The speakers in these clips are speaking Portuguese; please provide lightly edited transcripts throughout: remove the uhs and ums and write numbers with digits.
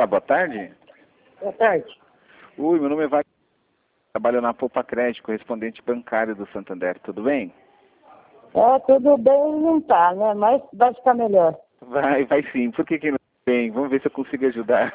Olá, boa tarde. Boa tarde. Oi, meu nome é Wagner. Trabalho na Poupa Crédito, correspondente bancário do Santander. Tudo bem? Tudo bem não tá, né? Mas vai ficar melhor. Vai sim. Por que não tem? Vamos ver se eu consigo ajudar.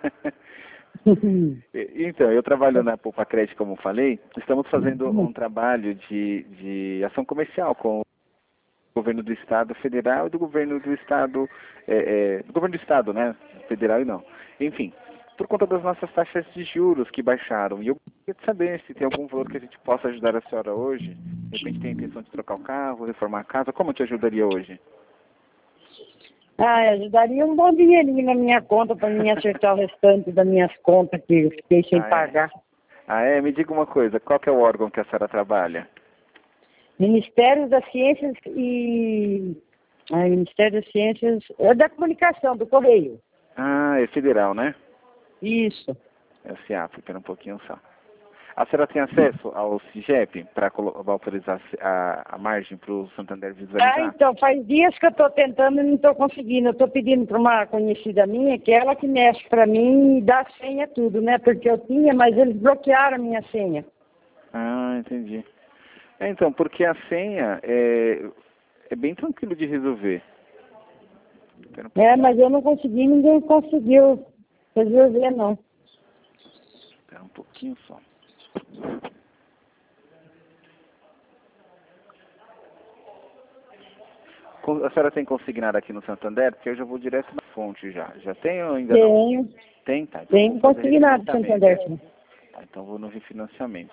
Então, eu trabalho na Poupa Crédito, como falei. Estamos fazendo um trabalho de ação comercial com o governo do Estado federal e do governo do Estado, do governo do Estado, né? Federal e não. Enfim, por conta das nossas taxas de juros que baixaram. E eu queria saber se tem algum valor que a gente possa ajudar a senhora hoje. De repente tem a intenção de trocar o carro, reformar a casa. Como eu te ajudaria hoje? Ajudaria um bom dinheirinho na minha conta para mim acertar o restante das minhas contas que eu fiquei sem pagar. Me diga uma coisa, qual que é o órgão que a senhora trabalha? Ministério das Ciências e... Ministério das Ciências... da Comunicação, do Correio. É federal, né? Isso. SA, espera um pouquinho só. A senhora tem acesso ao CIGEP para autorizar a margem para o Santander visualizar? Então, faz dias que eu estou tentando e não estou conseguindo. Eu estou pedindo para uma conhecida minha, que é ela que mexe para mim e dá a senha tudo, né? Porque eu tinha, mas eles bloquearam a minha senha. Entendi. Então, porque a senha é bem tranquilo de resolver. Mas eu não consegui, ninguém conseguiu resolver, não. Espera um pouquinho só. A senhora tem consignado aqui no Santander? Porque eu já vou direto na fonte já. Já tem ou ainda Tenho. não? Tem, tá. Então Tenho consignado no Santander. Tá, então vou no refinanciamento.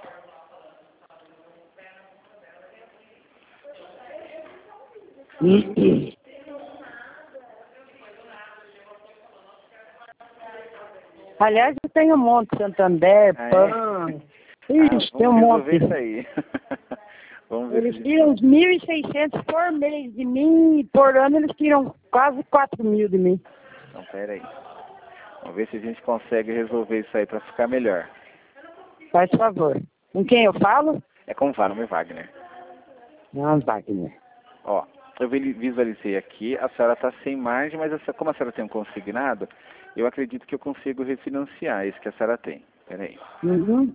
Aliás, eu tenho um monte, Santander, PAN. Ixi, tem um monte. Isso aí. Vamos ver. Eles tiram uns 1.600 por mês de mim e por ano eles tiram quase 4.000 de mim. Então, pera aí. Vamos ver se a gente consegue resolver isso aí para ficar melhor. Faz favor. Com quem eu falo? É com o nome Wagner. Não, Wagner. Ó, eu visualizei aqui, a senhora está sem margem, mas como a senhora tem um consignado, eu acredito que eu consigo refinanciar esse que a senhora tem. Pera aí. Uhum.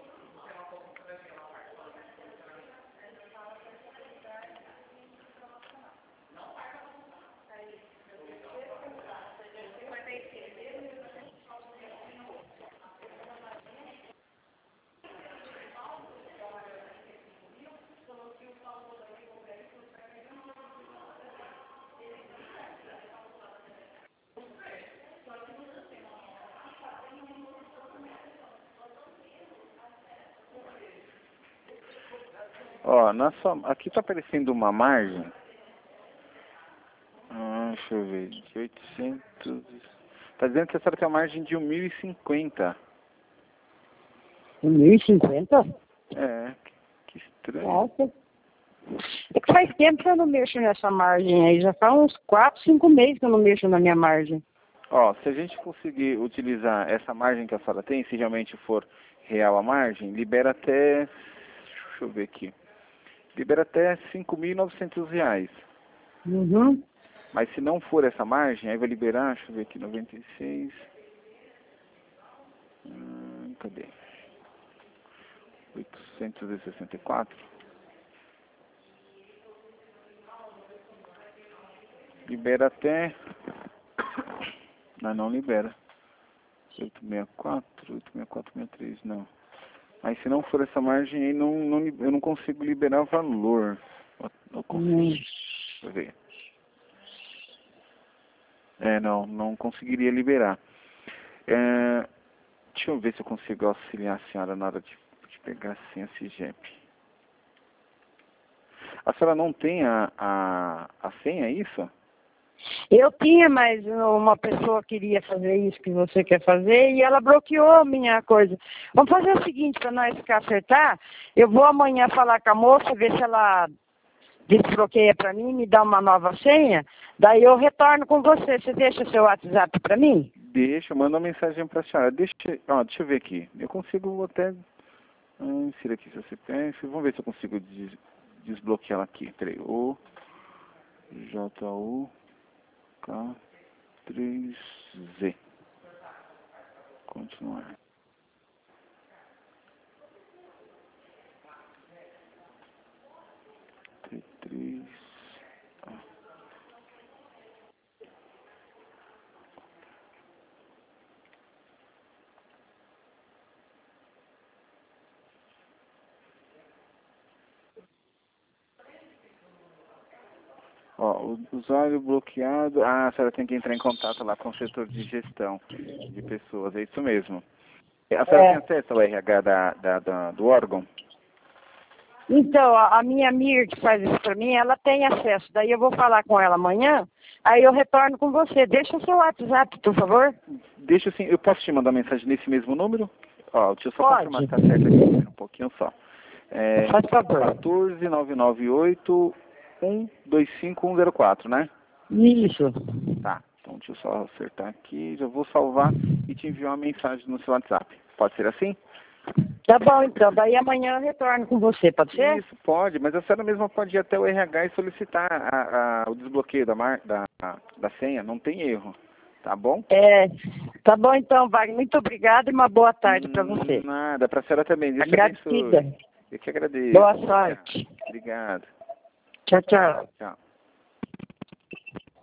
Ó, aqui está aparecendo uma margem. Deixa eu ver, de 800... Está dizendo que a senhora tem uma margem de 1.050. 1.050? Que estranho. Nossa. É que faz tempo que eu não mexo nessa margem aí. Já faz uns 4, 5 meses que eu não mexo na minha margem. Ó, se a gente conseguir utilizar essa margem que a senhora tem, se realmente for real a margem, libera até... Deixa eu ver aqui. Libera até R$5.900. Uhum. Mas se não for essa margem, aí vai liberar, deixa eu ver aqui, 96. Cadê? 864. Libera até... Não libera. 864, 86463, não. Mas se não for essa margem aí, eu não consigo liberar o valor. Eu consigo. Deixa eu ver. Não conseguiria liberar. Deixa eu ver se eu consigo auxiliar a senhora na hora de pegar assim a CIGEP. A senhora não tem a senha, é isso? Eu tinha, mas uma pessoa queria fazer isso que você quer fazer e ela bloqueou a minha coisa. Vamos fazer o seguinte, para nós ficar acertar, eu vou amanhã falar com a moça, ver se ela desbloqueia para mim, me dá uma nova senha, daí eu retorno com você. Você deixa seu WhatsApp para mim? Deixa, manda uma mensagem para a senhora. Deixa eu ver aqui. Eu consigo até... insira aqui seu CPF. Vamos ver se eu consigo desbloquear ela aqui. Peraí. JUK3Z. Continuar. T3. Ó, o usuário bloqueado. Ah, a senhora tem que entrar em contato lá com o setor de gestão de pessoas, é isso mesmo. A senhora tem acesso ao RH do órgão? Então, a minha amiga que faz isso para mim, ela tem acesso. Daí eu vou falar com ela amanhã, aí eu retorno com você. Deixa o seu WhatsApp, por favor. Deixa assim, eu posso te mandar mensagem nesse mesmo número? Ó, deixa eu só Pode. confirmar se tá certo aqui, um pouquinho só. Faz favor. 14998-125104, né? Isso. Tá, então deixa eu só acertar aqui, já vou salvar e te enviar uma mensagem no seu WhatsApp. Pode ser assim? Tá bom, então. Daí amanhã eu retorno com você, pode ser? Isso, pode, mas a senhora mesma pode ir até o RH e solicitar o desbloqueio da senha, não tem erro, tá bom? Tá bom então, Wagner. Muito obrigada e uma boa tarde para você. Nada, para a senhora também. Deus te Agradecida. abençoe. Eu que agradeço. Boa sorte. Obrigado. Tchau, tchau. Tchau.